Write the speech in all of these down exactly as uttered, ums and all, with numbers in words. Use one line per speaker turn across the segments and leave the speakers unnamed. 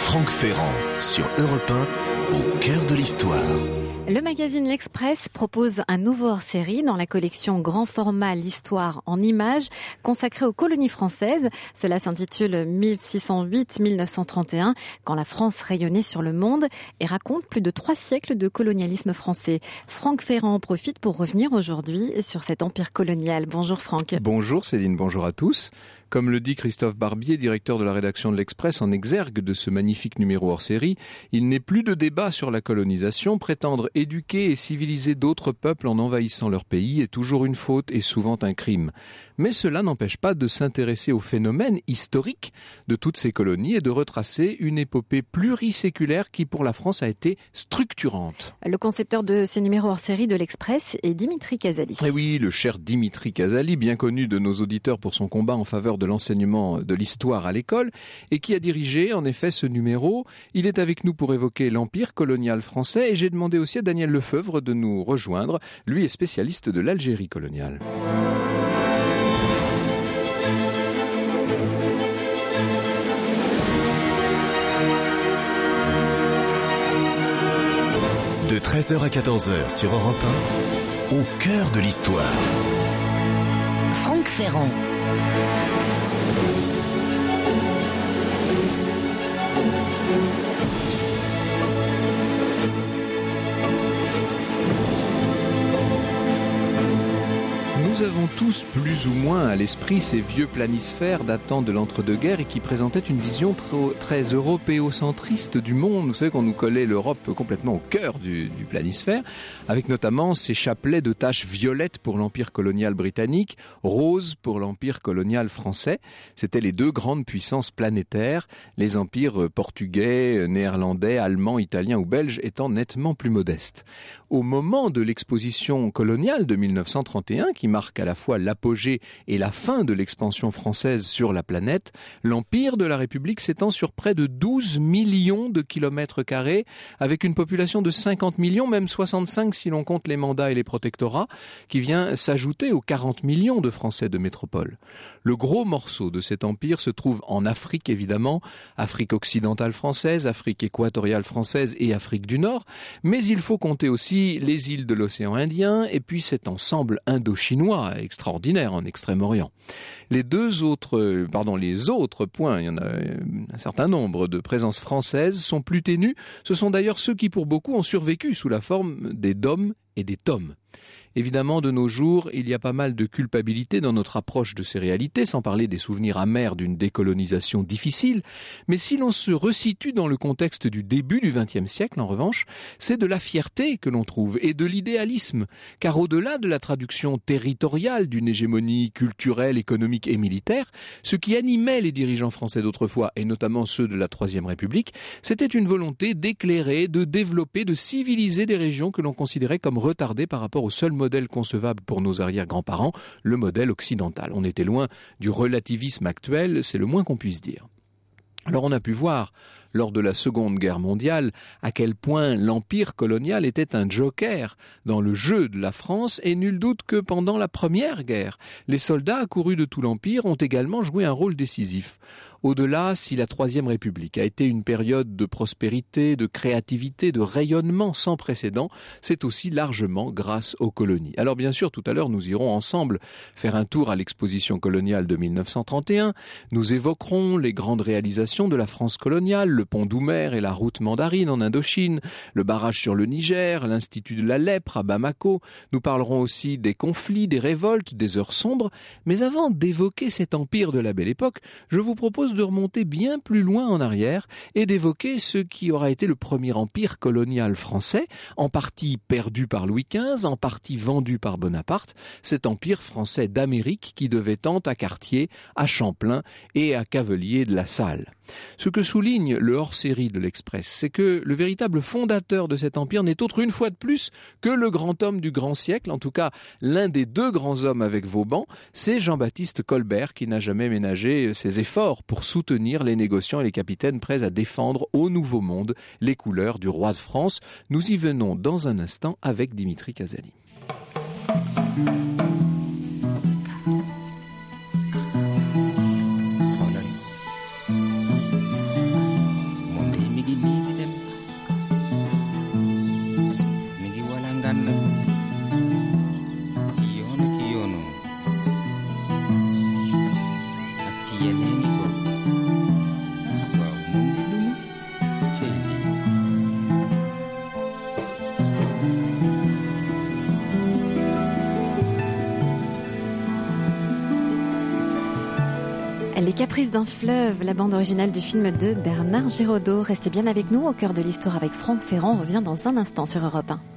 Franck Ferrand sur Europe un, au cœur de l'histoire.
Le magazine L'Express propose un nouveau hors-série dans la collection Grand Format l'Histoire en images consacrée aux colonies françaises. Cela s'intitule mille six cent huit à mille neuf cent trente et un, quand la France rayonnait sur le monde, et raconte plus de trois siècles de colonialisme français. Franck Ferrand en profite pour revenir aujourd'hui sur cet empire colonial. Bonjour Franck.
Bonjour Céline, bonjour à tous. Comme le dit Christophe Barbier, directeur de la rédaction de l'Express, en exergue de ce magnifique numéro hors-série, il n'est plus de débat sur la colonisation. Prétendre éduquer et civiliser d'autres peuples en envahissant leur pays est toujours une faute et souvent un crime. Mais cela n'empêche pas de s'intéresser au phénomène historique de toutes ces colonies et de retracer une épopée pluriséculaire qui pour la France a été structurante.
Le concepteur de ces numéros hors-série de l'Express est Dimitri Casali.
Et oui, le cher Dimitri Casali, bien connu de nos auditeurs pour son combat en faveur de l'enseignement de l'histoire à l'école et qui a dirigé en effet ce numéro. Il est avec nous pour évoquer l'empire colonial français et j'ai demandé aussi à Daniel Lefebvre de nous rejoindre. Lui est spécialiste de l'Algérie coloniale.
De treize heures à quatorze heures sur Europe un, au cœur de l'histoire.
Franck Ferrand.
Nous avons tous plus ou moins à l'esprit ces vieux planisphères datant de l'entre-deux-guerres et qui présentaient une vision très européocentriste du monde. Vous savez qu'on nous collait l'Europe complètement au cœur du, du planisphère, avec notamment ces chapelets de taches violettes pour l'empire colonial britannique, roses pour l'empire colonial français. C'étaient les deux grandes puissances planétaires, les empires portugais, néerlandais, allemands, italiens ou belges étant nettement plus modestes. Au moment de l'exposition coloniale de mille neuf cent trente et un, qui marque à la fois l'apogée et la fin de l'expansion française sur la planète, l'empire de la République s'étend sur près de douze millions de kilomètres carrés, avec une population de cinquante millions, même soixante-cinq si l'on compte les mandats et les protectorats, qui vient s'ajouter aux quarante millions de Français de métropole. Le gros morceau de cet empire se trouve en Afrique évidemment, Afrique occidentale française, Afrique équatoriale française et Afrique du Nord, mais il faut compter aussi les îles de l'océan Indien et puis cet ensemble indo-chinois extraordinaire en Extrême-Orient. Les deux autres, pardon, les autres points, il y en a un certain nombre de présences françaises, sont plus ténus. Ce sont d'ailleurs ceux qui, pour beaucoup, ont survécu sous la forme des dômes et des tomes. Évidemment, de nos jours, il y a pas mal de culpabilité dans notre approche de ces réalités, sans parler des souvenirs amers d'une décolonisation difficile. Mais si l'on se resitue dans le contexte du début du vingtième siècle, en revanche, c'est de la fierté que l'on trouve et de l'idéalisme. Car au-delà de la traduction territoriale d'une hégémonie culturelle, économique et militaire, ce qui animait les dirigeants français d'autrefois, et notamment ceux de la Troisième République, c'était une volonté d'éclairer, de développer, de civiliser des régions que l'on considérait comme retardées par rapport au seul modèle concevable pour nos arrière-grands-parents, le modèle occidental. On était loin du relativisme actuel, c'est le moins qu'on puisse dire. Alors on a pu voir, lors de la Seconde Guerre mondiale, à quel point l'empire colonial était un joker dans le jeu de la France, et nul doute que pendant la Première Guerre, les soldats accourus de tout l'empire ont également joué un rôle décisif. Au-delà, si la Troisième République a été une période de prospérité, de créativité, de rayonnement sans précédent, c'est aussi largement grâce aux colonies. Alors bien sûr, tout à l'heure, nous irons ensemble faire un tour à l'exposition coloniale de mille neuf cent trente et un. Nous évoquerons les grandes réalisations de la France coloniale, le pont Doumer et la route mandarine en Indochine, le barrage sur le Niger, l'Institut de la lèpre à Bamako. Nous parlerons aussi des conflits, des révoltes, des heures sombres. Mais avant d'évoquer cet empire de la Belle Époque, je vous propose de remonter bien plus loin en arrière et d'évoquer ce qui aura été le premier empire colonial français, en partie perdu par Louis quinze, en partie vendu par Bonaparte, cet empire français d'Amérique qui devait tant à Cartier, à Champlain et à Cavelier de la Salle. Ce que souligne le hors-série de l'Express, c'est que le véritable fondateur de cet empire n'est autre une fois de plus que le grand homme du grand siècle, en tout cas l'un des deux grands hommes avec Vauban, c'est Jean-Baptiste Colbert qui n'a jamais ménagé ses efforts pour soutenir les négociants et les capitaines prêts à défendre au Nouveau Monde les couleurs du roi de France. Nous y venons dans un instant avec Dimitri Casali.
Caprices d'un fleuve, la bande originale du film de Bernard Giraudot. Restez bien avec nous, au cœur de l'histoire avec Franck Ferrand. On revient dans un instant sur Europe un.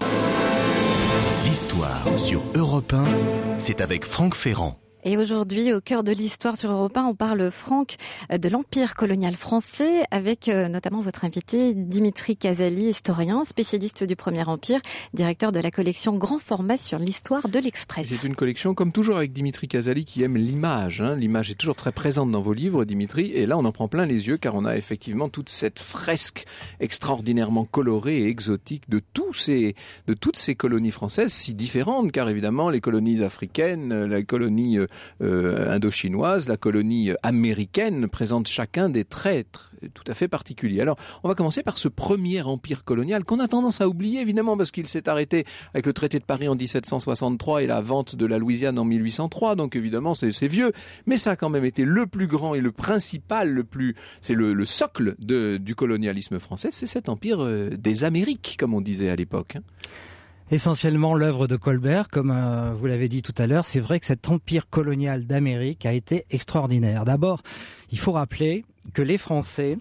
L'histoire sur Europe un, c'est avec Franck Ferrand.
Et aujourd'hui, au cœur de l'histoire sur Europe un, on parle, Franck, de l'Empire colonial français, avec euh, notamment votre invité Dimitri Casali, historien, spécialiste du Premier Empire, directeur de la collection Grand Format sur l'histoire de l'Express.
C'est une collection, comme toujours avec Dimitri Casali, qui aime l'image. Hein. L'image est toujours très présente dans vos livres, Dimitri, et là on en prend plein les yeux, car on a effectivement toute cette fresque extraordinairement colorée et exotique de, tous ces, de toutes ces colonies françaises, si différentes, car évidemment les colonies africaines, la colonie euh, Euh, indochinoise, la colonie américaine présente chacun des traits tout à fait particuliers. Alors, on va commencer par ce premier empire colonial qu'on a tendance à oublier, évidemment, parce qu'il s'est arrêté avec le traité de Paris en dix-sept cent soixante-trois et la vente de la Louisiane en mille huit cent trois, donc évidemment, c'est, c'est vieux, mais ça a quand même été le plus grand et le principal, le plus, c'est le, le socle de, du colonialisme français, c'est cet empire euh, des Amériques, comme on disait à l'époque. Hein.
Essentiellement l'œuvre de Colbert, comme euh, vous l'avez dit tout à l'heure, c'est vrai que cet empire colonial d'Amérique a été extraordinaire. D'abord, il faut rappeler que les Français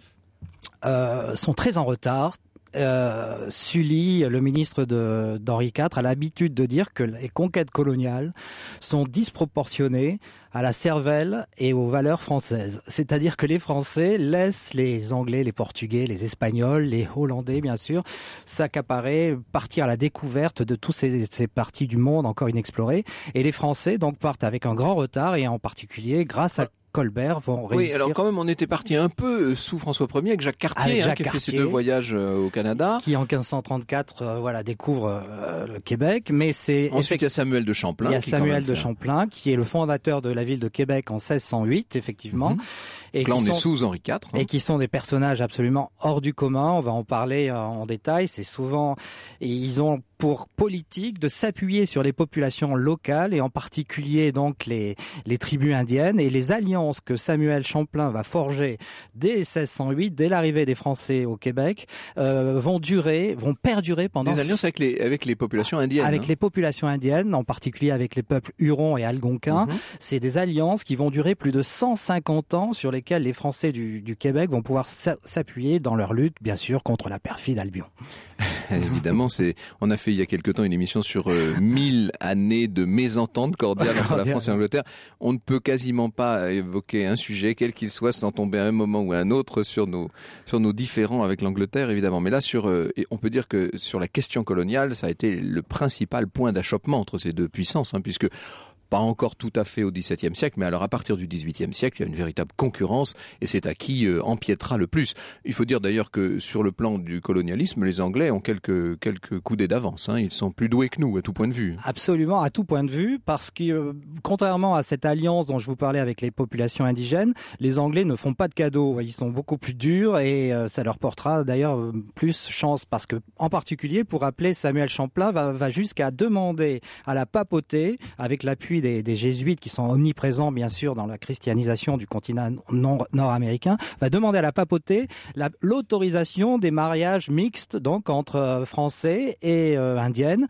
euh, sont très en retard. Euh, Sully, le ministre de, d'Henri quatre, a l'habitude de dire que les conquêtes coloniales sont disproportionnées à la cervelle et aux valeurs françaises. C'est-à-dire que les Français laissent les Anglais, les Portugais, les Espagnols, les Hollandais, bien sûr, s'accaparer, partir à la découverte de toutes ces, ces parties du monde encore inexplorées. Et les Français, donc, partent avec un grand retard, et en particulier grâce à Colbert vont réussir.
Oui, alors quand même, on était parti un peu sous François Ier avec Jacques Cartier,
avec Jacques
hein, qui a
Cartier,
fait ses deux voyages euh, au Canada.
Qui en quinze cent trente-quatre, euh, voilà, découvre euh, le Québec. Mais c'est
ensuite il y a Samuel de Champlain.
Il y a
qui
Samuel de Champlain, qui est le fondateur de la ville de Québec en seize cent huit, effectivement.
Mm-hmm.
Et
là, on
sont,
est sous Henri quatre. Hein.
Et qui sont des personnages absolument hors du commun. On va en parler en détail. C'est souvent, et ils ont pour politique de s'appuyer sur les populations locales, et en particulier donc les, les tribus indiennes, et les alliances que Samuel Champlain va forger dès seize cent huit, dès l'arrivée des Français au Québec, euh, vont durer, vont perdurer pendant...
Des alliances avec les, avec les populations indiennes.
Avec
hein.
les populations indiennes, en particulier avec les peuples Hurons et Algonquins. Mm-hmm. C'est des alliances qui vont durer plus de cent cinquante ans, sur lesquelles les Français du, du Québec vont pouvoir s'appuyer dans leur lutte, bien sûr, contre la perfide Albion.
Évidemment, c'est. On a fait il y a quelque temps une émission sur euh, mille années de mésentente cordiale entre la France et l'Angleterre. On ne peut quasiment pas évoquer un sujet, quel qu'il soit, sans tomber à un moment ou à un autre sur nos sur nos différends avec l'Angleterre, évidemment. Mais là, sur, euh, on peut dire que sur la question coloniale, ça a été le principal point d'achoppement entre ces deux puissances, hein, puisque pas encore tout à fait au XVIIe siècle, mais alors à partir du XVIIIe siècle, il y a une véritable concurrence, et c'est à qui euh, empiétera le plus. Il faut dire d'ailleurs que sur le plan du colonialisme, les Anglais ont quelques quelques coudées d'avance. Hein. Ils sont plus doués que nous à tout point de vue.
Absolument, à tout point de vue, parce que euh, contrairement à cette alliance dont je vous parlais avec les populations indigènes, les Anglais ne font pas de cadeaux. Ils sont beaucoup plus durs, et euh, ça leur portera d'ailleurs euh, plus chance, parce que en particulier, pour rappeler, Samuel Champlain va, va jusqu'à demander à la papauté, avec l'appui Des, des jésuites qui sont omniprésents bien sûr dans la christianisation du continent nord-américain, va demander à la papauté la, l'autorisation des mariages mixtes, donc entre euh, Français et euh, Indiennes,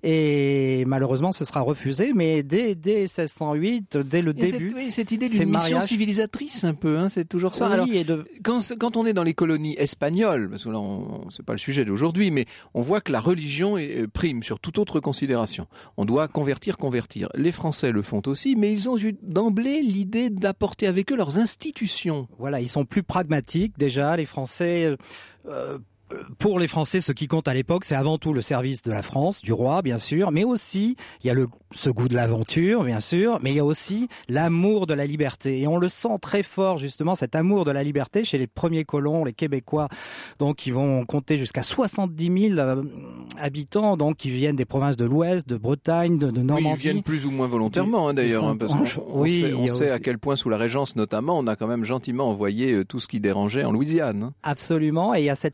et malheureusement ce sera refusé, mais dès, dès seize cent huit, dès le et début...
Cette, oui, cette idée d'une mission mariages... civilisatrice un peu, hein, c'est toujours ça.
Oui,
Alors,
et de...
quand, quand on est dans les colonies espagnoles, parce que là on, c'est pas le sujet d'aujourd'hui, mais on voit que la religion est, prime sur toute autre considération. On doit convertir, convertir. Les Français le font aussi, mais ils ont eu d'emblée l'idée d'apporter avec eux leurs institutions.
Voilà, ils sont plus pragmatiques déjà, les Français... Euh, Pour les Français, ce qui compte à l'époque, c'est avant tout le service de la France, du roi, bien sûr, mais aussi, il y a le, ce goût de l'aventure, bien sûr, mais il y a aussi l'amour de la liberté. Et on le sent très fort, justement, cet amour de la liberté chez les premiers colons, les Québécois, donc qui vont compter jusqu'à soixante-dix mille euh, habitants, donc qui viennent des provinces de l'Ouest, de Bretagne, de, de Normandie.
Oui, ils viennent plus ou moins volontairement, hein, d'ailleurs, hein, parce qu'on on
oui,
sait, on sait
aussi...
à quel point, sous la Régence notamment, on a quand même gentiment envoyé tout ce qui dérangeait en Louisiane. Hein.
Absolument, et il y a cet amour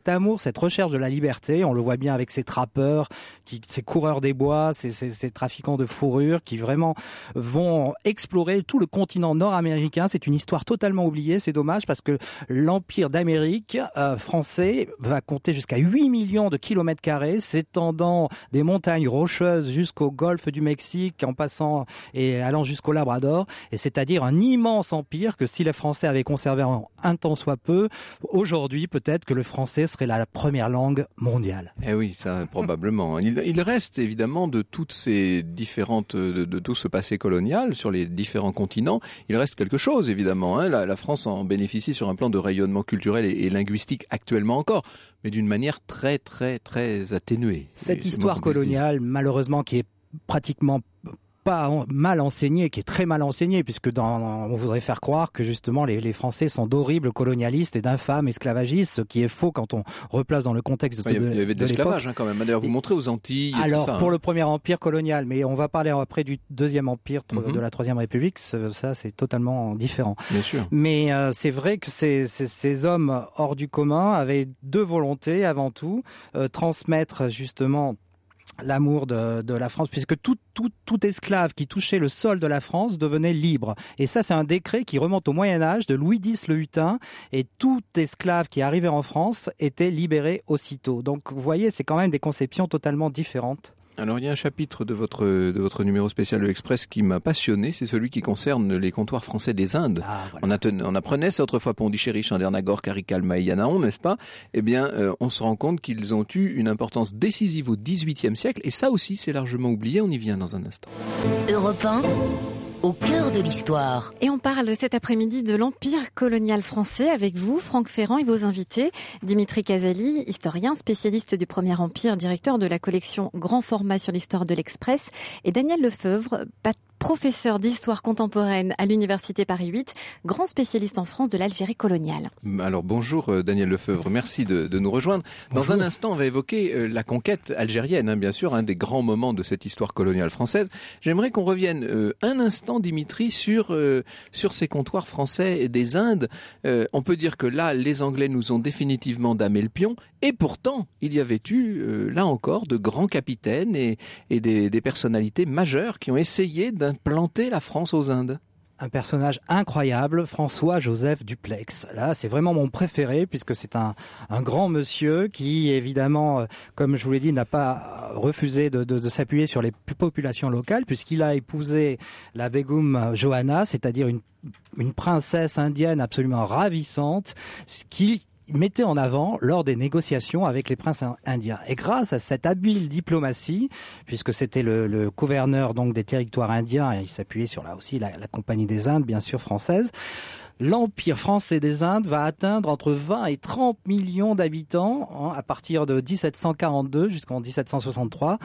cette recherche de la liberté. On le voit bien avec ces trappeurs, qui, ces coureurs des bois, ces, ces, ces trafiquants de fourrure qui vraiment vont explorer tout le continent nord-américain. C'est une histoire totalement oubliée. C'est dommage parce que l'Empire d'Amérique euh, français va compter jusqu'à huit millions de kilomètres carrés, s'étendant des montagnes rocheuses jusqu'au golfe du Mexique, en passant et allant jusqu'au Labrador. Et c'est-à-dire un immense empire que si les Français avaient conservé en un temps soit peu, aujourd'hui peut-être que le français serait la première langue mondiale.
Eh oui, ça probablement. Il, il reste évidemment de toutes ces différentes, de, de tout ce passé colonial sur les différents continents, il reste quelque chose évidemment. Hein. La, la France en bénéficie sur un plan de rayonnement culturel et, et linguistique actuellement encore, mais d'une manière très très très atténuée.
Cette histoire coloniale, malheureusement, qui est pratiquement pas mal enseigné, qui est très mal enseigné, puisque dans, on voudrait faire croire que justement les, les Français sont d'horribles colonialistes et d'infâmes esclavagistes, ce qui est faux quand on replace dans le contexte
ouais,
de,
il y avait de, de l'esclavage hein, quand même. D'ailleurs, vous et, montrez aux Antilles. Et
alors,
tout ça,
pour
hein.
le premier empire colonial, mais on va parler après du deuxième empire mm-hmm. de la Troisième République, ça c'est totalement différent.
Bien sûr.
Mais euh, c'est vrai que ces, ces, ces hommes hors du commun avaient deux volontés avant tout, euh, transmettre justement l'amour de, de la France, puisque tout, tout, tout esclave qui touchait le sol de la France devenait libre. Et ça, c'est un décret qui remonte au Moyen-Âge de Louis X le Hutin, et tout esclave qui arrivait en France était libéré aussitôt. Donc, vous voyez, c'est quand même des conceptions totalement différentes.
Alors il y a un chapitre de votre de votre numéro spécial de l'Express qui m'a passionné, c'est celui qui concerne les comptoirs français des Indes.
Ah, voilà.
On, atten, on apprenait ça autrefois Pondichéry, Chandernagore, Karikal, Mahayanaon, n'est-ce pas? Eh bien, euh, on se rend compte qu'ils ont eu une importance décisive au dix-huitième siècle, et ça aussi c'est largement oublié. On y vient dans un instant.
Europe un, au cœur de l'histoire.
Et on parle cet après-midi de l'Empire colonial français avec vous, Franck Ferrand, et vos invités. Dimitri Casali, historien, spécialiste du Premier Empire, directeur de la collection Grand Format sur l'histoire de l'Express, et Daniel Lefebvre, professeur d'histoire contemporaine à l'Université Paris huit, grand spécialiste en France de l'Algérie coloniale.
Alors bonjour Daniel Lefebvre, merci de, de nous rejoindre. Dans bonjour. Un instant, on va évoquer la conquête algérienne, hein, bien sûr, un des grands moments de cette histoire coloniale française. J'aimerais qu'on revienne euh, un instant, Dimitri, sur, euh, sur ces comptoirs français des Indes. Euh, on peut dire que là, les Anglais nous ont définitivement damé le pion, et pourtant, il y avait eu, euh, là encore, de grands capitaines et, et des, des personnalités majeures qui ont essayé d'implanter la France aux Indes.
Un personnage incroyable, François-Joseph Dupleix. Là, c'est vraiment mon préféré puisque c'est un, un grand monsieur qui, évidemment, comme je vous l'ai dit, n'a pas refusé de, de, de s'appuyer sur les populations locales puisqu'il a épousé la Begum Johanna, c'est-à-dire une, une princesse indienne absolument ravissante, ce qui mettait en avant lors des négociations avec les princes indiens. Et grâce à cette habile diplomatie, puisque c'était le, le gouverneur donc des territoires indiens, et il s'appuyait sur là aussi la, la Compagnie des Indes, bien sûr française, l'Empire français des Indes va atteindre entre vingt et trente millions d'habitants hein, à partir de dix-sept cent quarante-deux jusqu'en dix-sept cent soixante-trois.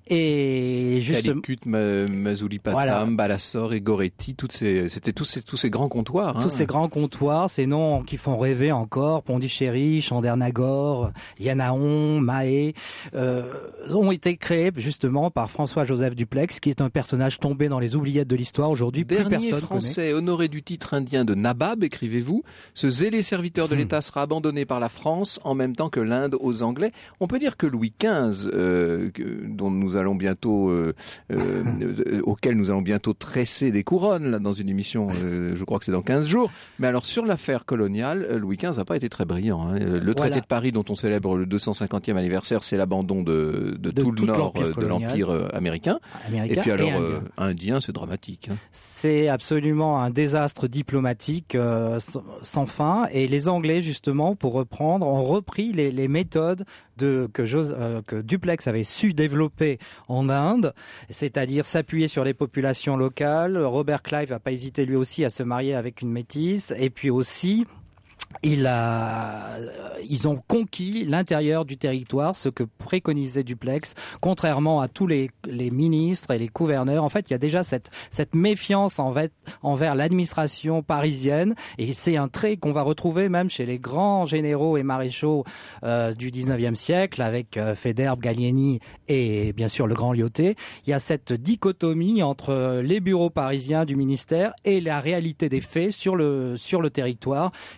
Et justement,
Calicut, Ma- Masulipatam, voilà. Balassor et Goretti, toutes ces, c'était tous ces, tous ces grands comptoirs. Hein.
Tous ces grands comptoirs, ces noms qui font rêver encore, Pondichéry, Chandernagore, Yanaon, Mahé, euh, ont été créés justement par François-Joseph Dupleix, qui est un personnage tombé dans les oubliettes de l'histoire. Aujourd'hui,
Dernier
plus personne
Français
connaît.
honoré du titre indien de Nabab, écrivez-vous, ce zélé serviteur de l'État sera abandonné par la France en même temps que l'Inde aux Anglais. On peut dire que Louis quinze, euh, dont nous allons bientôt, euh, euh, auquel nous allons bientôt tresser des couronnes là dans une émission, euh, je crois que c'est dans quinze jours. Mais alors sur l'affaire coloniale, Louis quinze n'a pas été très brillant. Hein. Le traité voilà. de Paris, dont on célèbre le deux cent cinquantième anniversaire, c'est l'abandon de, de, de tout le nord de l'empire américain.
américain.
Et puis alors
et indien,
euh, indien c'est dramatique. Hein.
C'est absolument un désastre diplomatique. Euh, sans fin, et les Anglais justement, pour reprendre, ont repris les, les méthodes de, que, Jos, euh, que Dupleix avait su développer en Inde, c'est-à-dire s'appuyer sur les populations locales. Robert Clive n'a pas hésité lui aussi à se marier avec une métisse, et puis aussi Il a, ils ont conquis l'intérieur du territoire, ce que préconisait Dupleix, contrairement à tous les, les ministres et les gouverneurs. En fait, il y a déjà cette, cette méfiance envers, envers l'administration parisienne, et c'est un trait qu'on va retrouver même chez les grands généraux et maréchaux euh, du dix-neuvième siècle, avec euh, Faidherbe, Gallieni et bien sûr le grand Lyautey. Il y a cette dichotomie entre les bureaux parisiens du ministère et la réalité des faits sur le, sur le territoire, qui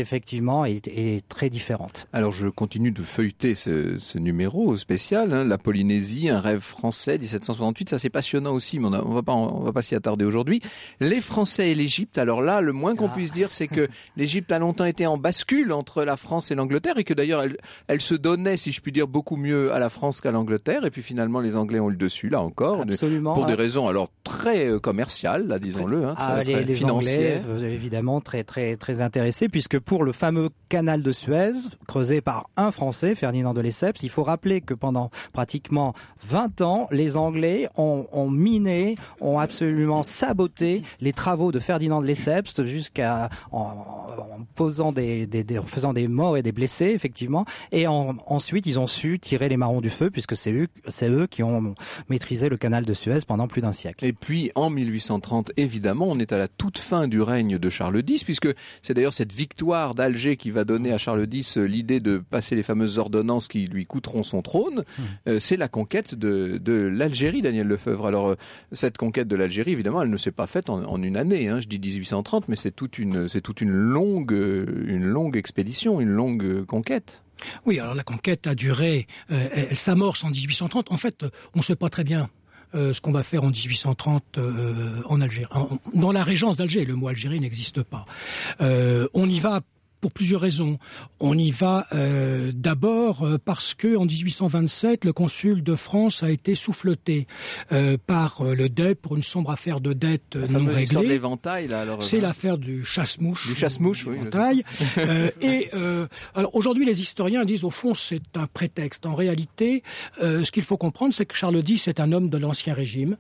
effectivement est, est très différente.
Alors je continue de feuilleter ce, ce numéro spécial, hein, la Polynésie, un rêve français, dix-sept cent soixante-huit, ça c'est passionnant aussi, mais on, a, on va pas, on va pas s'y attarder aujourd'hui. Les Français et l'Égypte, alors là, le moins qu'on ah. puisse dire, c'est que l'Égypte a longtemps été en bascule entre la France et l'Angleterre, et que d'ailleurs elle, elle se donnait, si je puis dire, beaucoup mieux à la France qu'à l'Angleterre, et puis finalement les Anglais ont le dessus, là encore,
Absolument,
pour
hein.
des raisons alors très commerciales, là disons-le, hein, très,
ah, les,
très
les
financières.
Anglais, évidemment, très très très intéressés, puisque pour le fameux canal de Suez, creusé par un Français, Ferdinand de Lesseps, il faut rappeler que pendant pratiquement vingt ans, les Anglais ont, ont miné, ont absolument saboté les travaux de Ferdinand de Lesseps jusqu'à en, en posant des, des, des, en faisant des morts et des blessés, effectivement, et en, ensuite ils ont su tirer les marrons du feu, puisque c'est eux, c'est eux qui ont maîtrisé le canal de Suez pendant plus d'un siècle.
Et puis en mille huit cent trente, évidemment, on est à la toute fin du règne de Charles X, puisque c'est d'ailleurs cette victoire d'Alger qui va donner à Charles X l'idée de passer les fameuses ordonnances qui lui coûteront son trône. Mmh. Euh, c'est la conquête de, de l'Algérie, Daniel Lefebvre. Alors euh, cette conquête de l'Algérie, évidemment, elle ne s'est pas faite en, en une année. Hein. Je dis dix-huit cent trente, mais c'est toute une, c'est toute une longue, une longue expédition, une longue conquête.
Oui, alors la conquête a duré, euh, elle s'amorce en dix-huit cent trente. En fait, on ne sait pas très bien euh, ce qu'on va faire en dix-huit cent trente euh, en Algérie. En, dans la régence d'Alger, le mot Algérie n'existe pas. Euh, on y va pour plusieurs raisons. On y va euh, d'abord euh, parce que en dix-huit cent vingt-sept, le consul de France a été souffleté euh, par euh, le D E P pour une sombre affaire de dette euh, non réglée.
De l'éventail, là, alors,
c'est euh, l'affaire du chasse-mouche.
Du chasse-mouche, oui.
euh, et euh, alors aujourd'hui, les historiens disent au fond c'est un prétexte. En réalité, euh, ce qu'il faut comprendre, c'est que Charles X est un homme de l'Ancien Régime.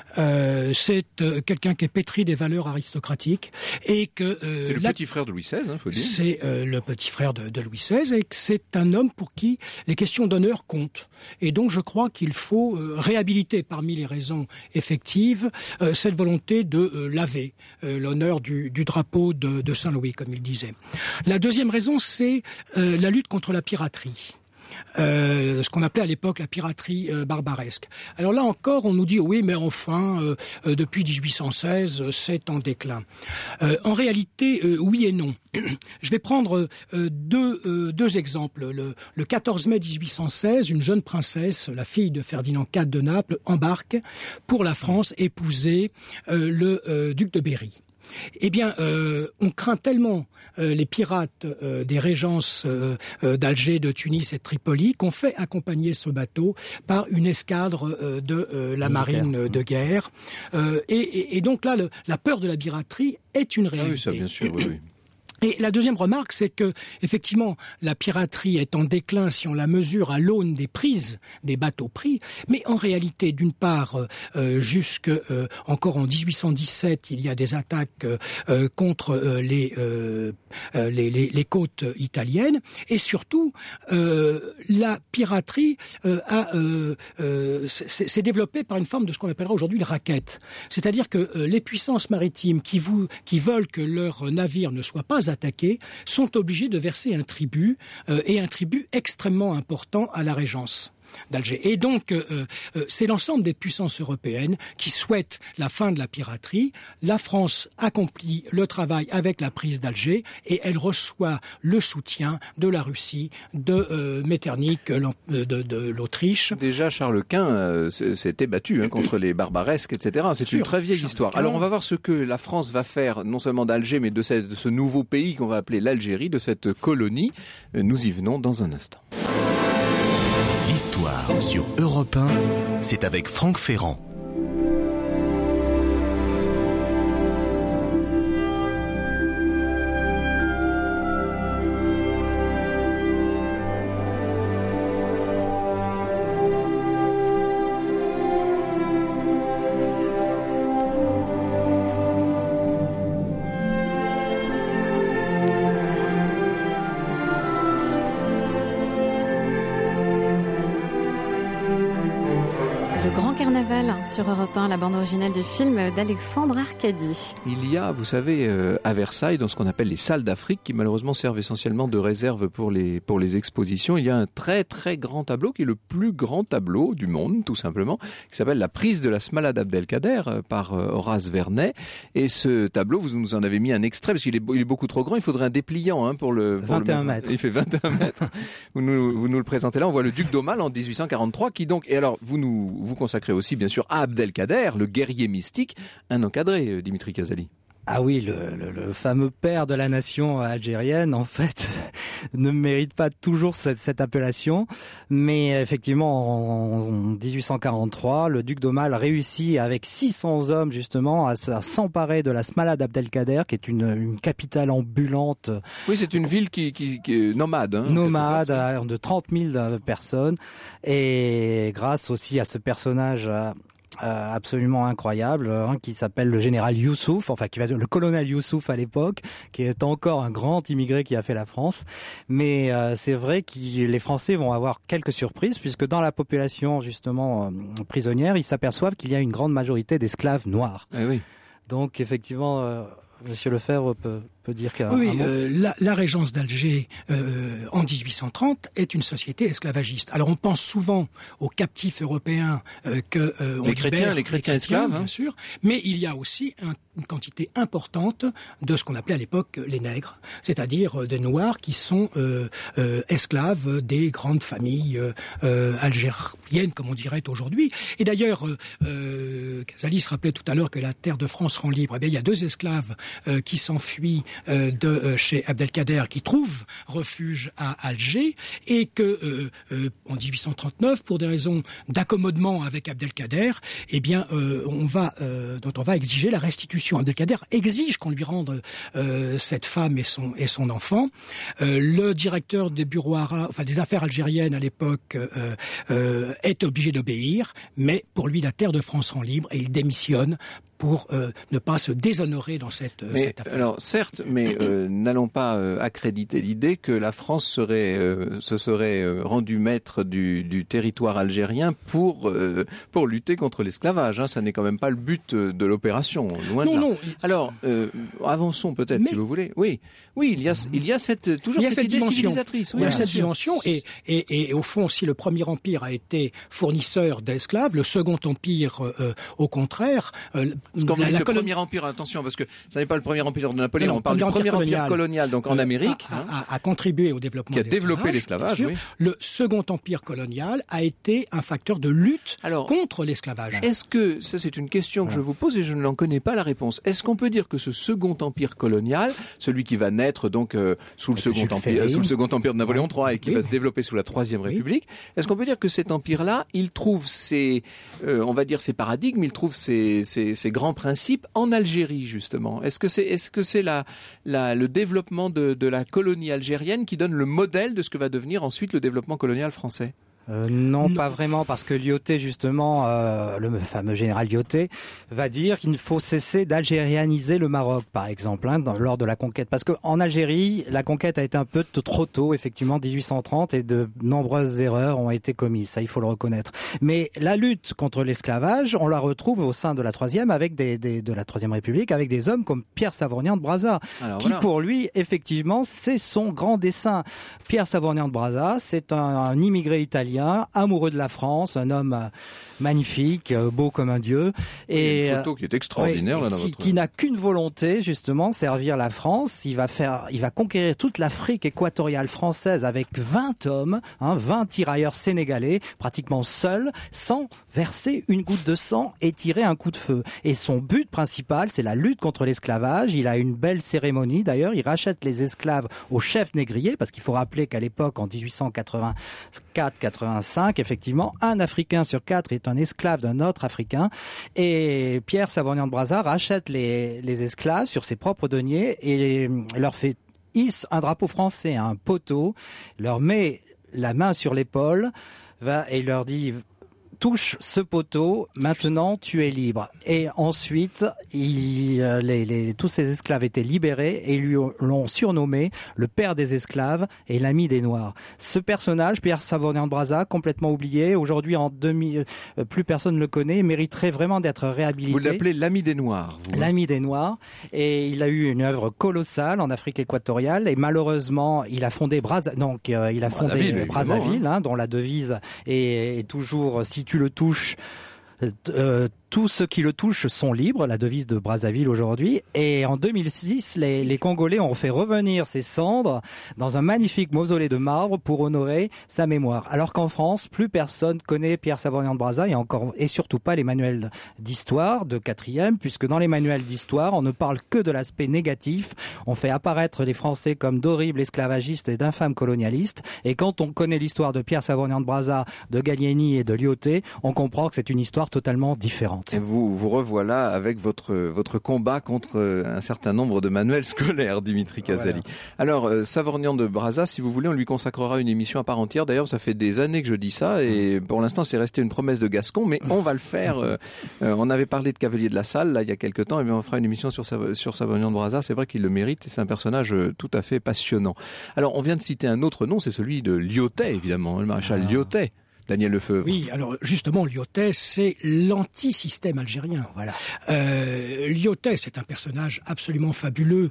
Euh, c'est euh, quelqu'un qui est pétri des valeurs aristocratiques et que euh,
c'est le
la...
petit frère de Louis seize, hein, faut dire.
C'est euh, le petit frère de, de Louis seize et que c'est un homme pour qui les questions d'honneur comptent. Et donc je crois qu'il faut euh, réhabiliter parmi les raisons effectives euh, cette volonté de euh, laver euh, l'honneur du, du drapeau de, de Saint-Louis, comme il disait. La deuxième raison, c'est euh, la lutte contre la piraterie. Euh, ce qu'on appelait à l'époque la piraterie euh, barbaresque. Alors là encore, on nous dit oui, mais enfin, euh, euh, depuis dix-huit cent seize, c'est en déclin. Euh, en réalité, euh, oui et non. Je vais prendre euh, deux, euh, deux exemples. Le, le quatorze mai dix-huit cent seize, une jeune princesse, la fille de Ferdinand quatre de Naples, embarque pour la France épouser euh, le euh, duc de Berry. Eh bien, euh, on craint tellement euh, les pirates euh, des régences euh, euh, d'Alger, de Tunis et de Tripoli qu'on fait accompagner ce bateau par une escadre euh, de euh, la marine de guerre. Euh, et, et, et donc là, le, la peur de la piraterie est une réalité.
Ah oui, ça, bien sûr, oui, oui.
Et la deuxième remarque, c'est que effectivement, la piraterie est en déclin si on la mesure à l'aune des prises des bateaux pris, mais en réalité, d'une part, euh, jusque euh, encore en dix-huit cent dix-sept, il y a des attaques euh, contre euh, les, euh, les, les les côtes italiennes, et surtout, euh, la piraterie euh, a euh, euh, s'est développée par une forme de ce qu'on appellera aujourd'hui le racket, c'est-à-dire que euh, les puissances maritimes qui vous qui veulent que leurs navires ne soient pas attaqués sont obligés de verser un tribut euh, et un tribut extrêmement important à la régence d'Alger. Et donc, euh, euh, c'est l'ensemble des puissances européennes qui souhaitent la fin de la piraterie. La France accomplit le travail avec la prise d'Alger et elle reçoit le soutien de la Russie, de euh, Metternich, de, de, de l'Autriche.
Déjà, Charles Quint euh, s'était battu hein, contre les barbaresques, et cetera. C'est Sûr, une très vieille Charles histoire. Quint. Alors, on va voir ce que la France va faire, non seulement d'Alger, mais de, cette, de ce nouveau pays qu'on va appeler l'Algérie, de cette colonie. Nous y venons dans un instant.
L'histoire sur Europe un, c'est avec Franck Ferrand.
Carnaval sur Europe un, la bande originale du film d'Alexandre Arcadi.
Il y a, vous savez, euh, à Versailles, dans ce qu'on appelle les salles d'Afrique, qui malheureusement servent essentiellement de réserve pour les, pour les expositions, il y a un très très grand tableau, qui est le plus grand tableau du monde, tout simplement, qui s'appelle La prise de la Smala d'Abdelkader, euh, par euh, Horace Vernet. Et ce tableau, vous nous en avez mis un extrait, parce qu'il est, il est beaucoup trop grand, il faudrait un dépliant hein, pour le... Pour
vingt et un
le
mètres.
Il fait vingt et un mètres. vous, nous, vous nous le présentez là, on voit le duc d'Aumale en dix-huit cent quarante-trois, qui donc... Et alors, vous nous vous consacrez aussi, bien sûr, à Abdelkader, le guerrier mystique, un encadré, Dimitri Casali.
Ah oui, le, le, le fameux père de la nation algérienne, en fait, ne mérite pas toujours cette, cette appellation. Mais effectivement, en, en dix-huit cent quarante-trois, le duc d'Aumale réussit avec six cents hommes, justement, à, à s'emparer de la Smala d'Abdelkader, qui est une, une capitale ambulante.
Oui, c'est une ville qui, qui, qui est nomade. Hein,
nomade, de trente mille personnes. Et grâce aussi à ce personnage... Euh, absolument incroyable, hein, qui s'appelle le général Youssouf, enfin qui va le colonel Youssouf à l'époque, qui est encore un grand immigré qui a fait la France. Mais euh, c'est vrai que les Français vont avoir quelques surprises, puisque dans la population justement euh, prisonnière, ils s'aperçoivent qu'il y a une grande majorité d'esclaves noirs.
Eh oui.
Donc effectivement, euh, Monsieur Lefebvre peut, peut dire qu'un
oui,
un mot.
Euh, la, la régence d'Alger euh, en dix-huit cent trente est une société esclavagiste. Alors on pense souvent aux captifs européens euh, que euh, on
les chrétiens,
libère,
les chrétiens esclaves,
bien
hein.
sûr, mais il y a aussi un, une quantité importante de ce qu'on appelait à l'époque les nègres, c'est-à-dire euh, des noirs qui sont euh, euh, esclaves des grandes familles euh, euh, algériennes, comme on dirait aujourd'hui. Et d'ailleurs, euh, euh, Casali se rappelait tout à l'heure que la terre de France rend libre. Eh bien, il y a deux esclaves euh, qui s'enfuient euh, de euh, chez Abdelkader, qui trouvent refuge à Alger, et que euh, euh, en dix-huit cent trente-neuf, pour des raisons d'accommodement avec Abdelkader, eh bien, euh, on va, euh, dont on va exiger la restitution. Abdelkader exige qu'on lui rende euh, cette femme et son et son enfant. Euh, le directeur des bureaux arabes, enfin des affaires algériennes à l'époque, euh, euh, est obligé d'obéir, mais pour lui, la terre de France rend libre et il démissionne pour euh, ne pas se déshonorer dans cette,
mais,
cette affaire.
Alors certes, mais euh, n'allons pas euh, accréditer l'idée que la France serait, euh, se serait euh, rendue maître du, du territoire algérien pour euh, pour lutter contre l'esclavage. Hein. Ça n'est quand même pas le but de l'opération, loin
non,
de là.
Non.
Alors euh, avançons peut-être, mais, si vous voulez. Oui, oui, il y a il y a cette toujours
il y a
cette,
cette
idée
dimension.
civilisatrice. Oui,
il y a
bien
cette
sûr.
dimension et, et et au fond, si le Premier Empire a été fournisseur d'esclaves, le Second Empire, euh, au contraire, euh,
Quand
la,
la,
la
le
colon...
premier empire, attention, parce que ça n'est pas le premier empire de Napoléon,
non,
on parle du premier
colonial,
empire colonial, donc en Amérique,
a,
hein,
a, a contribué au développement
qui a
de
développé l'esclavage. Oui.
Le second empire colonial a été un facteur de lutte
Alors,
contre l'esclavage.
Est-ce que, ça c'est une question que
voilà.
je vous pose et je ne l'en connais pas la réponse, est-ce qu'on peut dire que ce second empire colonial, celui qui va naître donc euh, sous, le second empire, sous le second empire de Napoléon trois et qui oui. va se développer sous la troisième oui. République, est-ce qu'on peut dire que cet empire-là, il trouve ses, euh, on va dire ses paradigmes, il trouve ses, ses, ses grands principes en Algérie justement? Est-ce que c'est, est-ce que c'est la, la, le développement de, de la colonie algérienne qui donne le modèle de ce que va devenir ensuite le développement colonial français?
Euh, non, non, pas vraiment, parce que Lyautey, justement, euh, le fameux général Lyautey, va dire qu'il faut cesser d'algérianiser le Maroc, par exemple, hein, dans, lors de la conquête. Parce qu'en Algérie, la conquête a été un peu trop tôt, effectivement, dix-huit cent trente, et de nombreuses erreurs ont été commises, ça il faut le reconnaître. Mais la lutte contre l'esclavage, on la retrouve au sein de la troisième, avec des, des de la troisième République, avec des hommes comme Pierre Savorgnan de Brazza, Alors, qui voilà. pour lui, effectivement, c'est son grand dessein. Pierre Savorgnan de Brazza, c'est un, un immigré italien, amoureux de la France, un homme magnifique, beau comme un dieu.
Et il y a une photo qui est extraordinaire
oui,
là dans
qui,
votre...
qui n'a qu'une volonté, justement, servir la France. Il va faire, il va conquérir toute l'Afrique équatoriale française avec vingt hommes, hein, vingt tirailleurs sénégalais, pratiquement seuls, sans verser une goutte de sang et tirer un coup de feu. Et son but principal, c'est la lutte contre l'esclavage. Il a une belle cérémonie d'ailleurs. Il rachète les esclaves aux chefs négriers, parce qu'il faut rappeler qu'à l'époque, en dix-huit cent quatre-vingt-quatre quatre-vingt-cinq, effectivement, un Africain sur quatre est un esclave d'un autre Africain. Et Pierre Savorgnan de Brazza rachète les, les esclaves sur ses propres deniers et leur fait hisse un drapeau français, un poteau, leur met la main sur l'épaule va, et leur dit touche ce poteau, maintenant tu es libre. Et ensuite, il, les, les, tous ces esclaves étaient libérés et lui l'ont surnommé le père des esclaves et l'ami des Noirs. Ce personnage, Pierre Savorgnan de Brazza, complètement oublié, aujourd'hui en demi, euh, plus personne ne le connaît, mériterait vraiment d'être réhabilité.
Vous l'appelez l'ami des Noirs. Vous.
L'ami des Noirs. Et il a eu une œuvre colossale en Afrique équatoriale et malheureusement, il a fondé Brazza, donc euh, il a fondé
Brazzaville,
Brazzaville, hein, dont la devise est, est toujours si tu le touches. Euh, tous ceux qui le touchent sont libres, la devise de Brazzaville aujourd'hui. Et en deux mille six, les, les Congolais ont fait revenir ses cendres dans un magnifique mausolée de marbre pour honorer sa mémoire. Alors qu'en France, plus personne connaît Pierre Savorgnan de Brazza et encore et surtout pas les manuels d'histoire de quatrième, puisque dans les manuels d'histoire, on ne parle que de l'aspect négatif. On fait apparaître les Français comme d'horribles esclavagistes et d'infâmes colonialistes. Et quand on connaît l'histoire de Pierre Savorgnan de Brazza, de Gallieni et de Lyautey, on comprend que c'est une histoire totalement différente.
Et vous, vous revoilà avec votre, votre combat contre un certain nombre de manuels scolaires, Dimitri Casali. Voilà. Alors, euh, Savorgnan de Brazza, si vous voulez, on lui consacrera une émission à part entière. D'ailleurs, ça fait des années que je dis ça et pour l'instant, c'est resté une promesse de Gascon, mais on va le faire. Euh, euh, on avait parlé de Cavalier de la Salle, là, il y a quelques temps, et bien on fera une émission sur, sur Savorgnan de Brazza. C'est vrai qu'il le mérite et c'est un personnage tout à fait passionnant. Alors, on vient de citer un autre nom, c'est celui de Lyautey, évidemment, le maréchal ah. Lyautey. Daniel Lefebvre.
Oui, alors justement, Lyautey, c'est l'anti-système algérien. Voilà. Euh, Lyautey, c'est un personnage absolument fabuleux.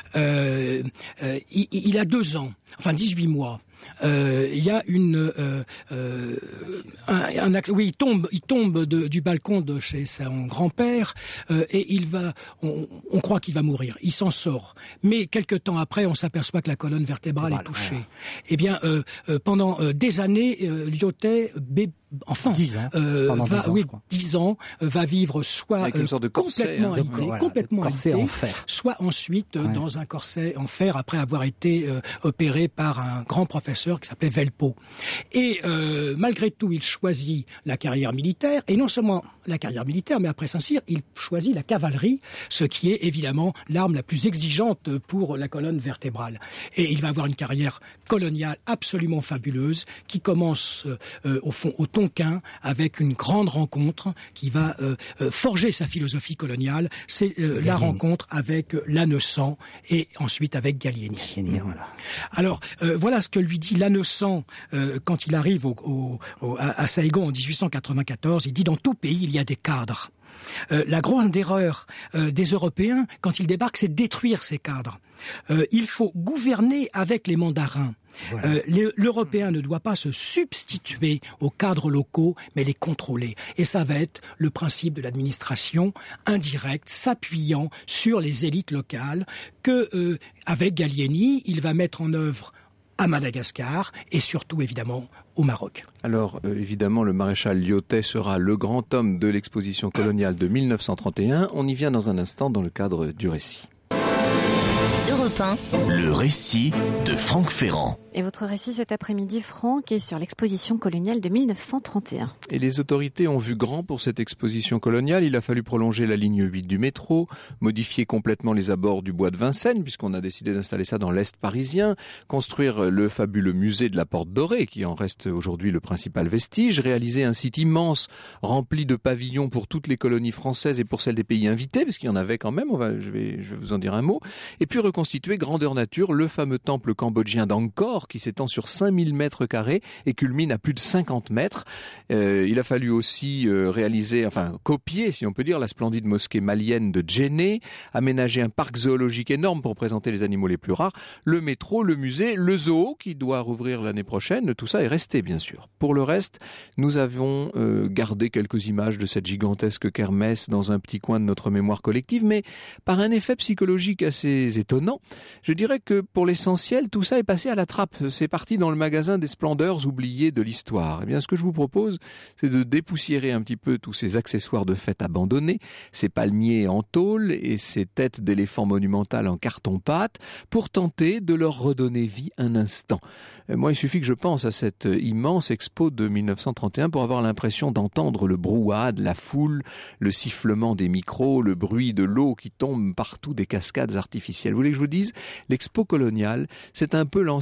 Euh, euh, il, il a deux ans, enfin dix-huit mois. Euh, il y a une euh, euh, un, un oui il tombe il tombe de, du balcon de chez son grand-père euh, et il va on, on croit qu'il va mourir, il s'en sort, mais quelque temps après on s'aperçoit que la colonne vertébrale est touchée. Voilà. Eh bien euh, euh, pendant euh, des années euh, Lyautey bé- Enfin, dix ans, euh, va, dix ans, oui, dix ans, euh, va vivre soit
euh, sorte de corset,
complètement
hein,
alité,
voilà,
complètement
corset
alité,
en fer.
soit ensuite ouais. dans un corset en fer après avoir été euh, opéré par un grand professeur qui s'appelait Velpeau. Et euh, malgré tout, il choisit la carrière militaire, et non seulement la carrière militaire, mais après Saint-Cyr, il choisit la cavalerie, ce qui est évidemment l'arme la plus exigeante pour la colonne vertébrale. Et il va avoir une carrière coloniale absolument fabuleuse qui commence euh, au fond au ton avec une grande rencontre qui va euh, euh, forger sa philosophie coloniale. C'est euh, la rencontre avec Lanessan et ensuite avec Gallieni. Gallieni voilà. Alors, euh, voilà ce que lui dit Lanessan euh, quand il arrive au, au, au, à Saïgon en dix-huit cent quatre-vingt-quatorze. Il dit « Dans tout pays, il y a des cadres. Euh, la grande erreur euh, des Européens, quand ils débarquent, c'est de détruire ces cadres. Euh, il faut gouverner avec les mandarins. Voilà. Euh, l'Européen ne doit pas se substituer aux cadres locaux, mais les contrôler. Et ça va être le principe de l'administration indirecte, s'appuyant sur les élites locales, que euh, avec Gallieni, il va mettre en œuvre à Madagascar et surtout évidemment au Maroc.
Alors euh, évidemment le maréchal Lyautey sera le grand homme de l'exposition coloniale de mille neuf cent trente et un. On y vient dans un instant dans le cadre du récit.
Europe un.
Le récit de Franck Ferrand.
Et votre récit cet après-midi, Franck, est sur l'exposition coloniale de mille neuf cent trente et un.
Et les autorités ont vu grand pour cette exposition coloniale. Il a fallu prolonger la ligne huit du métro, modifier complètement les abords du bois de Vincennes, puisqu'on a décidé d'installer ça dans l'Est parisien, construire le fabuleux musée de la Porte Dorée, qui en reste aujourd'hui le principal vestige, réaliser un site immense, rempli de pavillons pour toutes les colonies françaises et pour celles des pays invités, parce qu'il y en avait quand même, on va, je vais, je vais vous en dire un mot, et puis reconstituer grandeur nature le fameux temple cambodgien d'Angkor, qui s'étend sur cinq mille mètres carrés et culmine à plus de cinquante mètres. Euh, il a fallu aussi euh, réaliser, enfin copier, si on peut dire, la splendide mosquée malienne de Djenné, aménager un parc zoologique énorme pour présenter les animaux les plus rares, le métro, le musée, le zoo qui doit rouvrir l'année prochaine. Tout ça est resté, bien sûr. Pour le reste, nous avons euh, gardé quelques images de cette gigantesque kermesse dans un petit coin de notre mémoire collective, mais par un effet psychologique assez étonnant, je dirais que pour l'essentiel, tout ça est passé à la trappe. C'est parti dans le magasin des splendeurs oubliées de l'histoire. Eh bien, ce que je vous propose, c'est de dépoussiérer un petit peu tous ces accessoires de fête abandonnés, ces palmiers en tôle et ces têtes d'éléphants monumentales en carton-pâte, pour tenter de leur redonner vie un instant. Moi, il suffit que je pense à cette immense expo de mille neuf cent trente et un pour avoir l'impression d'entendre le brouhaha de la foule, le sifflement des micros, le bruit de l'eau qui tombe partout des cascades artificielles. Vous voulez que je vous dise, l'expo coloniale, c'est un peu l'ancêtre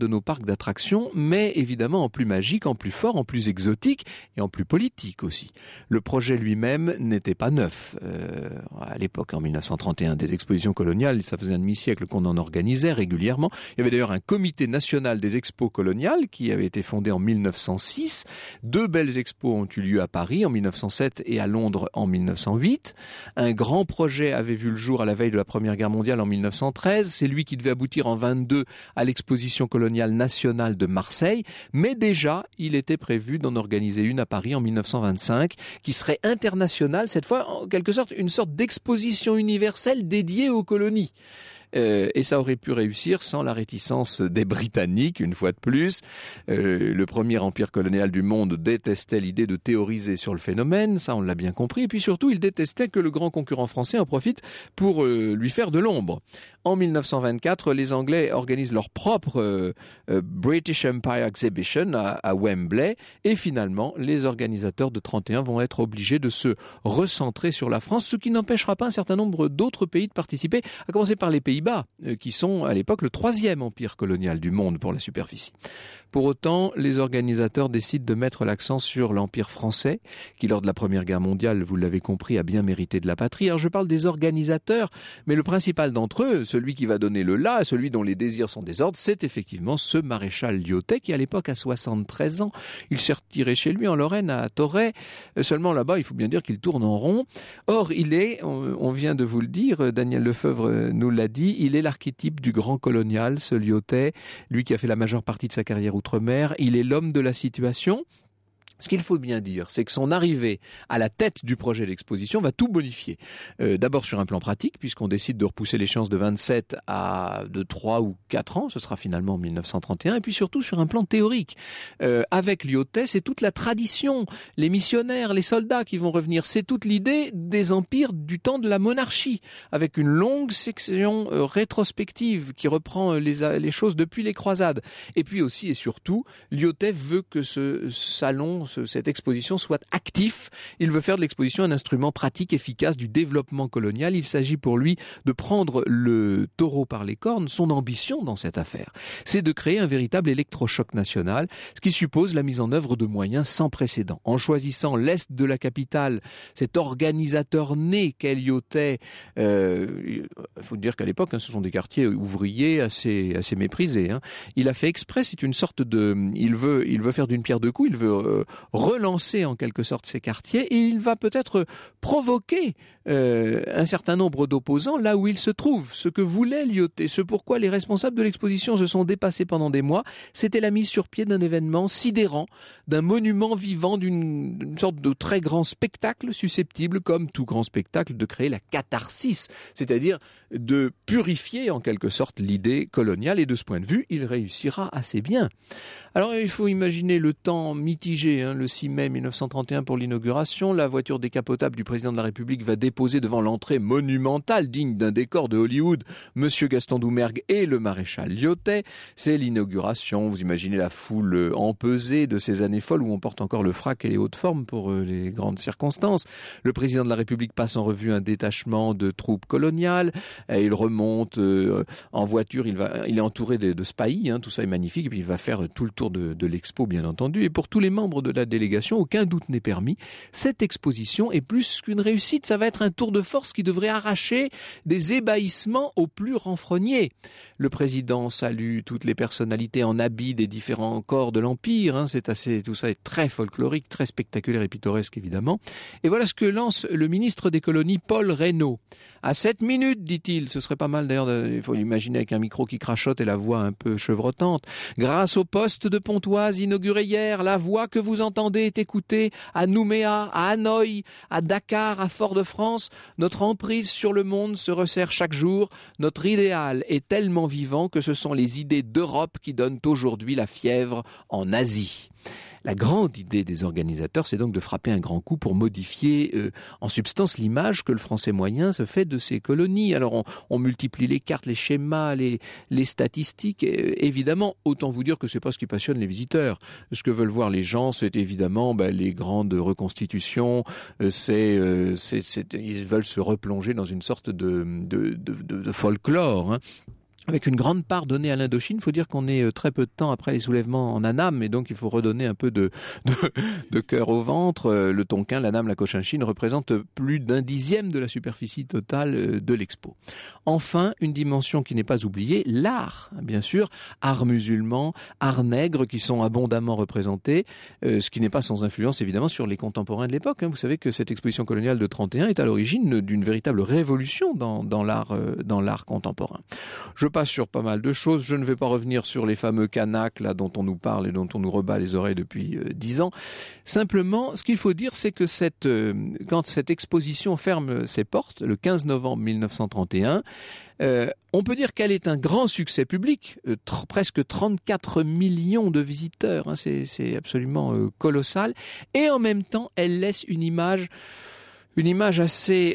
de nos parcs d'attractions, mais évidemment en plus magique, en plus fort, en plus exotique et en plus politique aussi. Le projet lui-même n'était pas neuf. Euh, à l'époque, en mille neuf cent trente et un, des expositions coloniales, ça faisait un demi-siècle qu'on en organisait régulièrement. Il y avait d'ailleurs un comité national des expos coloniales qui avait été fondé en mille neuf cent six. Deux belles expos ont eu lieu à Paris en mille neuf cent sept et à Londres en mille neuf cent huit. Un grand projet avait vu le jour à la veille de la Première Guerre mondiale en mille neuf cent treize. C'est lui qui devait aboutir en vingt-deux à l'exposition coloniale nationale de Marseille. Mais déjà, il était prévu d'en organiser une à Paris en mille neuf cent vingt-cinq qui serait internationale, cette fois en quelque sorte une sorte d'exposition universelle dédiée aux colonies. Euh, et ça aurait pu réussir sans la réticence des Britanniques, une fois de plus. Euh, le premier empire colonial du monde détestait l'idée de théoriser sur le phénomène, ça on l'a bien compris, et puis surtout il détestait que le grand concurrent français en profite pour euh, lui faire de l'ombre. En mille neuf cent vingt-quatre, les Anglais organisent leur propre euh, euh, British Empire Exhibition à, à Wembley, et finalement les organisateurs de trente et un vont être obligés de se recentrer sur la France, ce qui n'empêchera pas un certain nombre d'autres pays de participer, à commencer par les pays Pays-Bas, qui sont à l'époque le troisième empire colonial du monde pour la superficie. Pour autant, les organisateurs décident de mettre l'accent sur l'empire français, qui lors de la Première Guerre mondiale, vous l'avez compris, a bien mérité de la patrie. Alors je parle des organisateurs, mais le principal d'entre eux, celui qui va donner le là, celui dont les désirs sont désordres, c'est effectivement ce maréchal Lyautey, qui à l'époque a soixante-treize ans. Il s'est retiré chez lui en Lorraine, à Torray. Seulement là-bas, il faut bien dire qu'il tourne en rond. Or, il est, on vient de vous le dire, Daniel Lefebvre nous l'a dit, il est l'archétype du grand colonial, ce Lyautey, lui qui a fait la majeure partie de sa carrière outre-mer. Il est l'homme de la situation. Ce qu'il faut bien dire, c'est que son arrivée à la tête du projet d'exposition va tout bonifier. Euh, d'abord sur un plan pratique, puisqu'on décide de repousser l'échéance de vingt-sept à de trois ou quatre ans, ce sera finalement en mille neuf cent trente et un, et puis surtout sur un plan théorique. Euh, avec Lyautey, c'est toute la tradition, les missionnaires, les soldats qui vont revenir, c'est toute l'idée des empires du temps de la monarchie, avec une longue section euh, rétrospective qui reprend les, les choses depuis les croisades. Et puis aussi et surtout, Lyautey veut que ce salon, cette exposition soit actif. Il veut faire de l'exposition un instrument pratique, efficace du développement colonial. Il s'agit pour lui de prendre le taureau par les cornes. Son ambition dans cette affaire, c'est de créer un véritable électrochoc national, ce qui suppose la mise en œuvre de moyens sans précédent. En choisissant l'est de la capitale, cet organisateur né qu'est Lyautey, euh, il faut dire qu'à l'époque, hein, ce sont des quartiers ouvriers assez, assez méprisés. Hein. Il a fait exprès, c'est une sorte de... Il veut, il veut faire d'une pierre deux coups, il veut... Euh, relancer en quelque sorte ces quartiers et il va peut-être provoquer euh, un certain nombre d'opposants là où il se trouve. Ce que voulait Lyautey, ce pourquoi les responsables de l'exposition se sont dépassés pendant des mois, c'était la mise sur pied d'un événement sidérant, d'un monument vivant, d'une, d'une sorte de très grand spectacle susceptible, comme tout grand spectacle, de créer la catharsis, c'est-à-dire de purifier en quelque sorte l'idée coloniale, et de ce point de vue, il réussira assez bien. Alors il faut imaginer le temps mitigé, hein, le six mai mille neuf cent trente et un pour l'inauguration, la voiture décapotable du président de la République va déposer devant l'entrée monumentale, digne d'un décor de Hollywood, Monsieur Gaston Doumergue et le maréchal Lyautey. C'est l'inauguration, vous imaginez la foule empesée de ces années folles où on porte encore le frac et les hautes formes pour euh, les grandes circonstances. Le président de la République passe en revue un détachement de troupes coloniales, et il remonte euh, en voiture, il, va, il est entouré de, de spahis, hein, tout ça est magnifique, et puis il va faire tout le tour de, de l'expo bien entendu, et pour tous les membres de la délégation, aucun doute n'est permis, cette exposition est plus qu'une réussite, ça va être un tour de force qui devrait arracher des ébahissements aux plus renfrognés. Le président salue toutes les personnalités en habit des différents corps de l'Empire, hein, c'est assez, tout ça est très folklorique, très spectaculaire et pittoresque évidemment, et voilà ce que lance le ministre des colonies Paul Reynaud. À sept minutes, dit-il, ce serait pas mal d'ailleurs, il faut l'imaginer avec un micro qui crachote et la voix un peu chevrotante. Grâce au poste de Pontoise inauguré hier, la voix que vous entendez est écoutée à Nouméa, à Hanoï, à Dakar, à Fort-de-France. Notre emprise sur le monde se resserre chaque jour. Notre idéal est tellement vivant que ce sont les idées d'Europe qui donnent aujourd'hui la fièvre en Asie. La grande idée des organisateurs, c'est donc de frapper un grand coup pour modifier euh, en substance l'image que le français moyen se fait de ses colonies. Alors on, on multiplie les cartes, les schémas, les, les statistiques. Et, évidemment, autant vous dire que c'est pas ce qui passionne les visiteurs. Ce que veulent voir les gens, c'est évidemment bah, les grandes reconstitutions. Euh, c'est, euh, c'est, c'est, ils veulent se replonger dans une sorte de, de, de, de, de folklore, hein. avec une grande part donnée à l'Indochine. Il faut dire qu'on est très peu de temps après les soulèvements en Annam, et donc il faut redonner un peu de, de, de cœur au ventre. Le Tonkin, l'Annam, la Cochinchine représentent plus d'un dixième de la superficie totale de l'expo. Enfin, une dimension qui n'est pas oubliée, l'art, bien sûr, art musulman, art nègre, qui sont abondamment représentés, euh, ce qui n'est pas sans influence évidemment sur les contemporains de l'époque. Hein. Vous savez que cette exposition coloniale de trente et un est à l'origine d'une véritable révolution dans, dans l'art, euh, dans l'art contemporain. Je passe sur pas mal de choses. Je ne vais pas revenir sur les fameux Kanaks là dont on nous parle et dont on nous rebat les oreilles depuis euh, dix ans. Simplement, ce qu'il faut dire, c'est que cette, euh, quand cette exposition ferme ses portes, le quinze novembre mille neuf cent trente et un, euh, on peut dire qu'elle est un grand succès public, euh, tr- presque trente-quatre millions de visiteurs, hein, c'est, c'est absolument euh, colossal, et en même temps, elle laisse une image Une image assez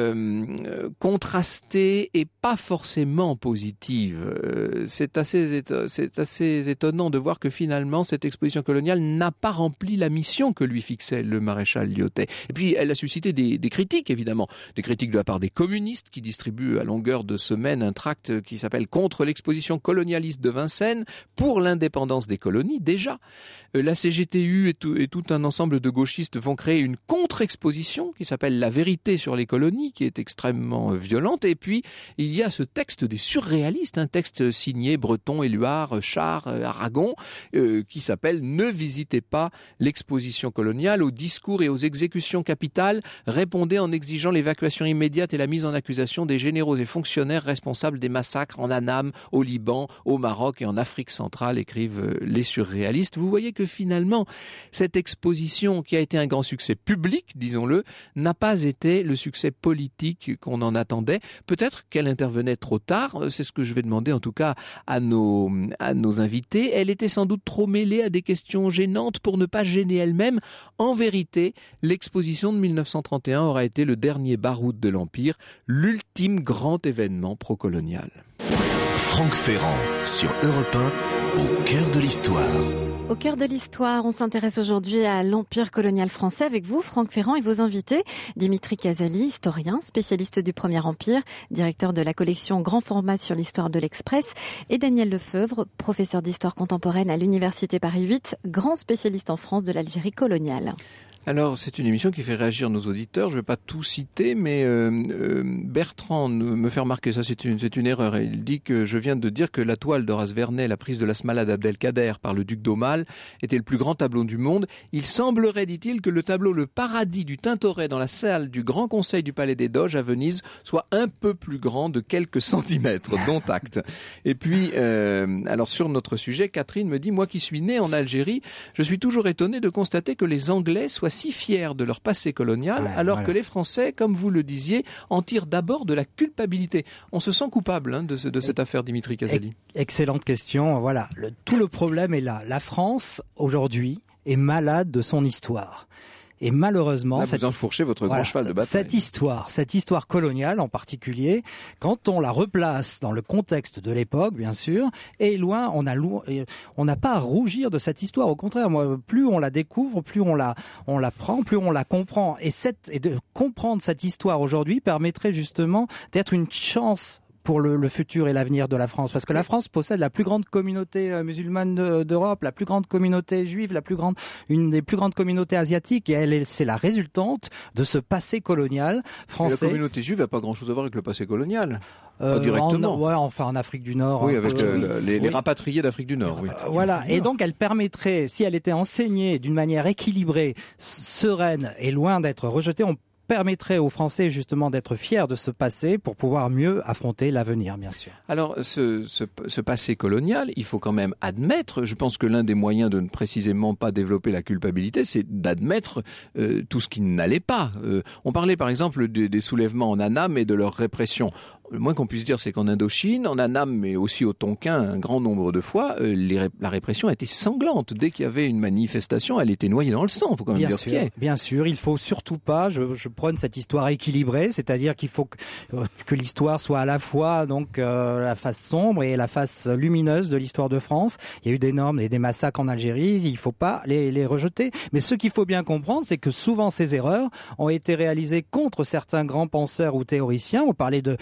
euh, contrastée et pas forcément positive. Euh, c'est assez, éto- c'est assez étonnant de voir que finalement cette exposition coloniale n'a pas rempli la mission que lui fixait le maréchal Lyautey. Et puis elle a suscité des, des critiques évidemment, des critiques de la part des communistes qui distribuent à longueur de semaine un tract qui s'appelle Contre l'exposition colonialiste de Vincennes pour l'indépendance des colonies déjà. Euh, la C G T U et tout, et tout un ensemble de gauchistes vont créer une contre-exposition qui s'appelle La vérité sur les colonies, qui est extrêmement violente. Et puis, il y a ce texte des surréalistes, un texte signé Breton, Éluard, Char, Aragon, euh, qui s'appelle « Ne visitez pas l'exposition coloniale, aux discours et aux exécutions capitales, répondez en exigeant l'évacuation immédiate et la mise en accusation des généraux et fonctionnaires responsables des massacres en Annam, au Liban, au Maroc et en Afrique centrale », écrivent les surréalistes. Vous voyez que finalement, cette exposition, qui a été un grand succès public, disons-le, n'a pas été le succès politique qu'on en attendait. Peut-être qu'elle intervenait trop tard, c'est ce que je vais demander en tout cas à nos, à nos invités. Elle était sans doute trop mêlée à des questions gênantes pour ne pas gêner elle-même. En vérité, l'exposition de mille neuf cent trente et un aura été le dernier baroud de l'Empire, l'ultime grand événement procolonial.
Franck Ferrand sur Europe un, au cœur de l'histoire.
Au cœur de l'histoire, on s'intéresse aujourd'hui à l'Empire colonial français avec vous, Franck Ferrand, et vos invités. Dimitri Casali, historien, spécialiste du Premier Empire, directeur de la collection Grand Format sur l'histoire de l'Express, et Daniel Lefebvre, professeur d'histoire contemporaine à l'Université Paris huit, grand spécialiste en France de l'Algérie coloniale.
Alors, c'est une émission qui fait réagir nos auditeurs. Je ne vais pas tout citer, mais euh, euh, Bertrand me fait remarquer, ça c'est une, c'est une erreur. Il dit que je viens de dire que la toile d'Horace Vernet, la prise de la Smala d'Abdelkader par le duc d'Aumale, était le plus grand tableau du monde. Il semblerait, dit-il, que le tableau Le Paradis du Tintoret dans la salle du Grand Conseil du Palais des Doges à Venise soit un peu plus grand de quelques centimètres, dont acte. Et puis, euh, alors sur notre sujet, Catherine me dit, moi qui suis née en Algérie, je suis toujours étonné de constater que les Anglais soient si fiers de leur passé colonial, ouais, alors voilà. que les Français, comme vous le disiez, en tirent d'abord de la culpabilité. On se sent coupable hein, de, ce, de cette affaire, Dimitri Casali.
Excellente question. Voilà, le, tout le problème est là. La France, aujourd'hui, est malade de son histoire. Et malheureusement,
là,
cette,
vous enfourchez votre
voilà,
grand cheval de bataille.
Cette histoire, cette histoire coloniale en particulier, quand on la replace dans le contexte de l'époque, bien sûr, est loin. On a, on n'a pas à rougir de cette histoire. Au contraire, moi, plus on la découvre, plus on la, on la prend, plus on la comprend. Et cette, et de comprendre cette histoire aujourd'hui permettrait justement d'être une chance pour le, le futur et l'avenir de la France. Parce que la France possède la plus grande communauté euh, musulmane de, d'Europe, la plus grande communauté juive, la plus grande, une des plus grandes communautés asiatiques, et elle est, c'est la résultante de ce passé colonial français.
Mais la communauté juive n'a pas grand-chose à voir avec le passé colonial.
Euh,
pas directement.
En, ouais, enfin en Afrique du Nord.
Oui, avec
peu,
le, les,
oui.
les rapatriés d'Afrique du Nord. Oui.
Euh, voilà. Et donc elle permettrait, si elle était enseignée d'une manière équilibrée, sereine et loin d'être rejetée, on permettrait aux Français justement d'être fiers de ce passé pour pouvoir mieux affronter l'avenir, bien sûr.
Alors, ce, ce, ce passé colonial, il faut quand même admettre, je pense que l'un des moyens de ne précisément pas développer la culpabilité, c'est d'admettre euh, tout ce qui n'allait pas. Euh, on parlait par exemple des, des soulèvements en Annam et de leur répression. Le moins qu'on puisse dire, c'est qu'en Indochine, en Annam, mais aussi au Tonkin, un grand nombre de fois, euh, les, la répression était sanglante. Dès qu'il y avait une manifestation, elle était noyée dans le sang. Il faut quand même
bien
dire
sûr,
ce qu'il y a.
Bien sûr, il faut surtout pas. Je, je prône cette histoire équilibrée, c'est-à-dire qu'il faut que, que l'histoire soit à la fois donc euh, la face sombre et la face lumineuse de l'histoire de France. Il y a eu d'énormes et des massacres en Algérie. Il faut pas les, les rejeter. Mais ce qu'il faut bien comprendre, c'est que souvent ces erreurs ont été réalisées contre certains grands penseurs ou théoriciens. On parlait de du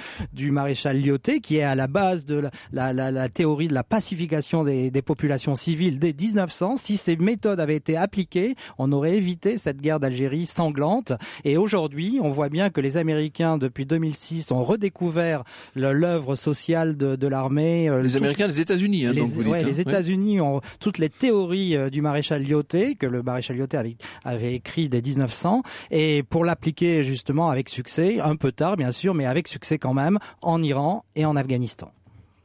du maréchal Lyautey, qui est à la base de la, la, la, la théorie de la pacification des, des populations civiles dès dix-neuf cents. Si ces méthodes avaient été appliquées, on aurait évité cette guerre d'Algérie sanglante. Et aujourd'hui, on voit bien que les Américains, depuis deux mille six, ont redécouvert le, l'œuvre sociale de, de l'armée.
Les
tout,
Américains, les États-Unis, hein,
les,
donc vous dites.
ouais,
hein,
les États-Unis oui. ont toutes les théories euh, du maréchal Lyautey, que le maréchal Lyautey avait, avait écrit dès dix-neuf cents, et pour l'appliquer justement avec succès, un peu tard bien sûr, mais avec succès quand même, en Iran et en Afghanistan.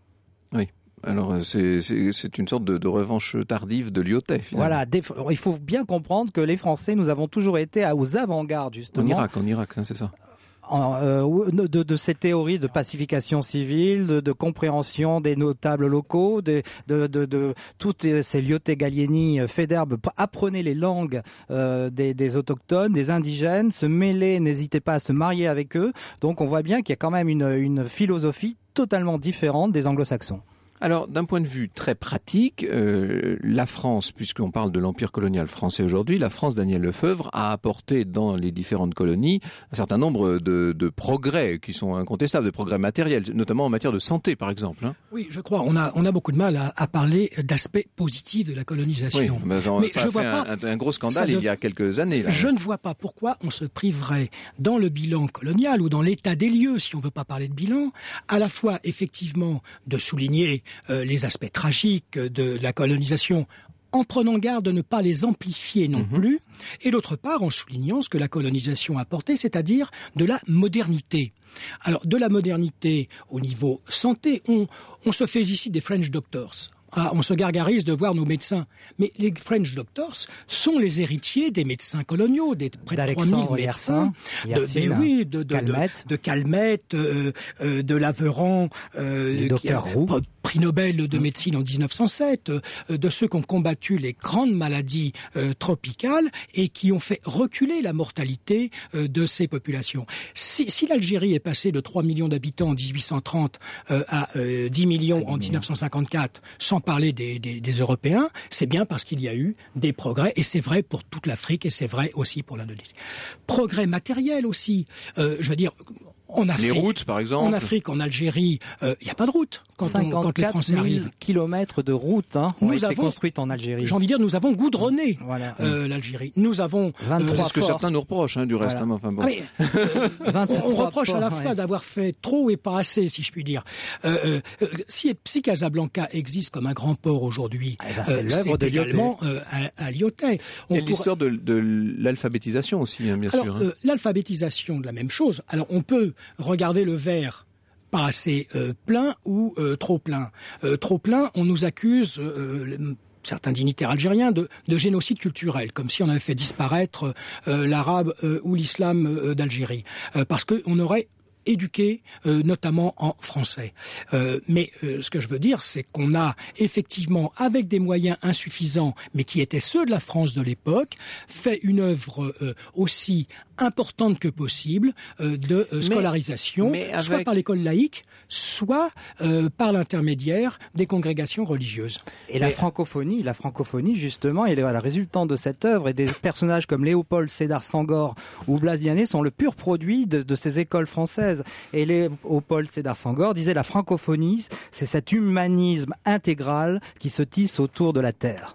Oui. Alors c'est, c'est, c'est une sorte de, de revanche tardive de Lyautey. Finalement.
Voilà, des, il faut bien comprendre que les Français, nous avons toujours été aux avant-gardes justement.
En Irak, en Irak, hein, c'est ça.
En, euh, de, de ces théories de pacification civile, de, de compréhension des notables locaux, de, de, de, de toutes ces Lyautey, Gallieni, Faidherbe, apprenez les langues euh, des, des autochtones, des indigènes, se mêler, n'hésitez pas à se marier avec eux. Donc on voit bien qu'il y a quand même une, une philosophie totalement différente des anglo-saxons.
Alors, d'un point de vue très pratique, euh, la France, puisqu'on parle de l'empire colonial français aujourd'hui, la France, Daniel Lefebvre, a apporté dans les différentes colonies un certain nombre de, de progrès qui sont incontestables, de progrès matériels, notamment en matière de santé, par exemple. Hein.
Oui, je crois. On a, on a beaucoup de mal à, à parler d'aspects positifs de la colonisation.
Oui, mais ça, mais ça
je
a
vois
fait
pas,
un, un gros scandale il y a quelques années. Là.
Je ne vois pas pourquoi on se priverait dans le bilan colonial ou dans l'état des lieux, si on veut pas parler de bilan, à la fois effectivement de souligner euh, les aspects tragiques de la colonisation en prenant garde de ne pas les amplifier non mmh. plus, et d'autre part en soulignant ce que la colonisation a apporté, c'est-à-dire de la modernité. Alors, de la modernité au niveau santé, on, on se fait ici des French doctors. Ah, on se gargarise de voir nos médecins. Mais les French doctors sont les héritiers des médecins coloniaux, des près de trois mille médecins.
Yersin,
de, ben oui, de, de, Calmette. de, de Calmette, euh, euh, de Laveran, euh,
docteur Roux.
Prix Nobel de médecine en dix-neuf cent sept, euh, de ceux qui ont combattu les grandes maladies euh, tropicales et qui ont fait reculer la mortalité euh, de ces populations. Si, si l'Algérie est passée de trois millions d'habitants en dix-huit cent trente euh, à euh, dix millions en dix-neuf cent cinquante-quatre, sans parler des, des, des Européens, c'est bien parce qu'il y a eu des progrès, et c'est vrai pour toute l'Afrique, et c'est vrai aussi pour l'Indonésie. Progrès matériel aussi, euh, je veux dire... En Afrique,
les routes, par exemple.
En Afrique, en Algérie, il euh, n'y a pas de route quand, on, quand les Français arrivent.
kilomètres de routes hein, ont nous été avons, construites en Algérie.
J'ai envie de dire, nous avons goudronné
voilà.
euh, l'Algérie. Nous avons
vingt-trois euh, c'est ce que certains nous reprochent, hein, du reste.
Voilà.
Hein, enfin, bon.
ah, mais, euh, on, on reproche ports, à la fois ouais. d'avoir fait trop et pas assez, si je puis dire. Euh, euh, si, si Casablanca existe comme un grand port aujourd'hui,
eh ben, c'est, euh,
c'est
de
également euh, à, à Lyautey.
Il y a l'histoire de, de l'alphabétisation aussi, hein, bien
Alors,
sûr. Hein.
Euh, l'alphabétisation, de la même chose. Alors, on peut regarder le verre pas assez euh, plein ou euh, trop plein. Euh, trop plein, on nous accuse... Euh, certains dignitaires algériens, de, de génocide culturel, comme si on avait fait disparaître euh, l'arabe euh, ou l'islam euh, d'Algérie. Euh, parce qu'on aurait éduqué, euh, notamment en français. Euh, mais euh, ce que je veux dire, c'est qu'on a effectivement, avec des moyens insuffisants, mais qui étaient ceux de la France de l'époque, fait une œuvre euh, aussi importante que possible euh, de euh, scolarisation, mais, mais avec... soit par l'école laïque, soit euh, par l'intermédiaire des congrégations religieuses.
Et mais... la francophonie, la francophonie justement, et la résultante de cette œuvre, et des personnages comme Léopold Sédar Senghor ou Blaise Diané sont le pur produit de, de ces écoles françaises. Et Léopold Sédar Senghor disait la francophonie, c'est cet humanisme intégral qui se tisse autour de la terre.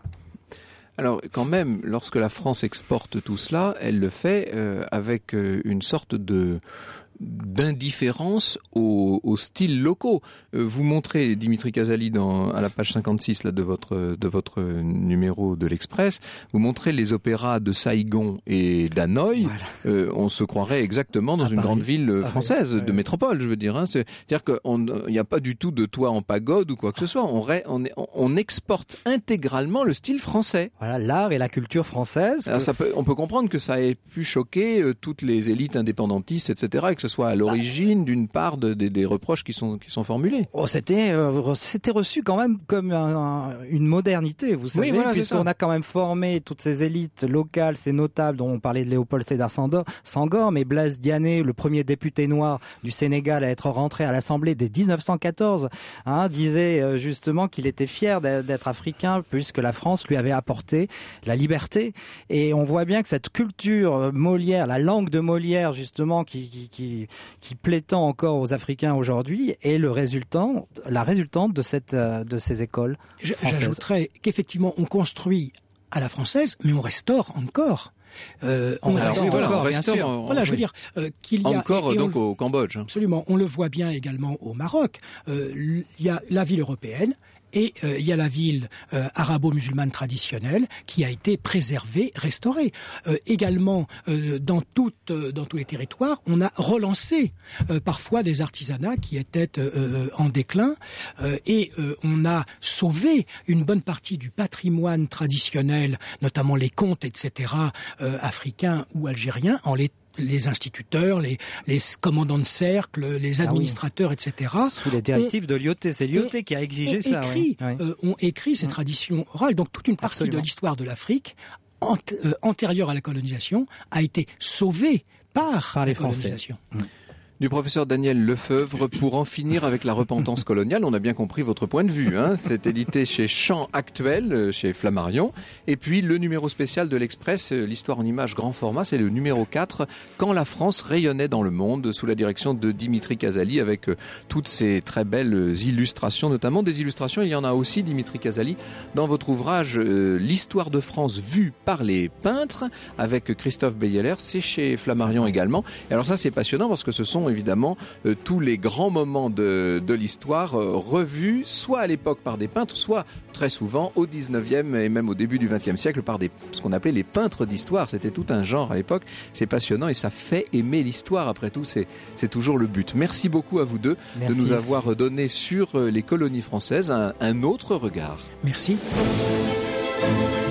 Alors, quand même, lorsque la France exporte tout cela, elle le fait euh, avec euh, une sorte de d'indifférence aux, aux styles locaux. Euh, vous montrez, Dimitri Casali, dans, à la page cinquante-six là, de, votre, de votre numéro de l'Express, vous montrez les opéras de Saigon et d'Hanoï. Voilà. Euh, on se croirait exactement dans à une Paris. grande ville française, Paris. de ouais. métropole, je veux dire. Hein. C'est, c'est-à-dire qu'il n'y a pas du tout de toit en pagode ou quoi que ce soit. On, on, on exporte intégralement le style français.
Voilà, l'art et la culture française.
Alors, ça peut, on peut comprendre que ça ait pu choquer euh, toutes les élites indépendantistes, et cetera, et que ce soit à l'origine d'une part de, de, des reproches qui sont, qui sont formulés.
Oh, c'était, euh, c'était reçu quand même comme un, un, une modernité, vous savez, oui, voilà, puisqu'on a quand même formé toutes ces élites locales, ces notables dont on parlait de Léopold Sédar Senghor, mais Blaise Diané, le premier député noir du Sénégal à être rentré à l'Assemblée dès dix-neuf cent quatorze, hein, disait justement qu'il était fier d'être africain puisque la France lui avait apporté la liberté. Et on voit bien que cette culture Molière, la langue de Molière justement, qui, qui, qui qui, qui plaît tant encore aux Africains aujourd'hui est le résultant, la résultante de, cette, de ces écoles françaises.
J'ajouterais qu'effectivement, on construit à la française, mais on restaure encore. Euh, on
Alors,
restaure,
oui, voilà, on
bien
restaure,
sûr.
on,
voilà, je veux
oui.
dire euh, qu'il y a
encore
et, et
donc
on,
au Cambodge.
Absolument, on le voit bien également au Maroc. Euh, il y a la ville européenne. Et euh, il y a la ville euh, arabo-musulmane traditionnelle qui a été préservée, restaurée. Euh, également, euh, dans, toutes, euh, dans tous les territoires, on a relancé euh, parfois des artisanats qui étaient euh, en déclin euh, et euh, on a sauvé une bonne partie du patrimoine traditionnel, notamment les contes, et cetera, euh, africains ou algériens, en les les instituteurs, les, les commandants de cercle, les administrateurs, ah oui. et cetera.
Sous les directives on, de l'I O T, c'est l'I O T qui a exigé ça.
Écrit,
oui.
euh, on écrit ces mmh. traditions orales. Donc toute une partie Absolument. de l'histoire de l'Afrique, ant, euh, antérieure à la colonisation, a été sauvée par,
par les
la
Français.
colonisation.
Mmh.
Du professeur Daniel Lefebvre, pour en finir avec la repentance coloniale, on a bien compris votre point de vue. Hein. C'est édité chez Champs Actuel, chez Flammarion. Et puis le numéro spécial de l'Express, l'histoire en images grand format, c'est le numéro quatre, Quand la France rayonnait dans le monde, sous la direction de Dimitri Casali, avec toutes ces très belles illustrations, notamment des illustrations. Il y en a aussi, Dimitri Casali, dans votre ouvrage euh, L'histoire de France vue par les peintres, avec Christophe Beyeler. C'est chez Flammarion également. Et alors ça, c'est passionnant parce que ce sont évidemment euh, tous les grands moments de, de l'histoire euh, revus, soit à l'époque par des peintres, soit très souvent au dix-neuvième et même au début du vingtième siècle par des, ce qu'on appelait les peintres d'histoire. C'était tout un genre à l'époque. C'est passionnant et ça fait aimer l'histoire. Après tout, c'est, c'est toujours le but. Merci beaucoup à vous deux Merci. de nous avoir donné sur les colonies françaises un, un autre regard.
Merci.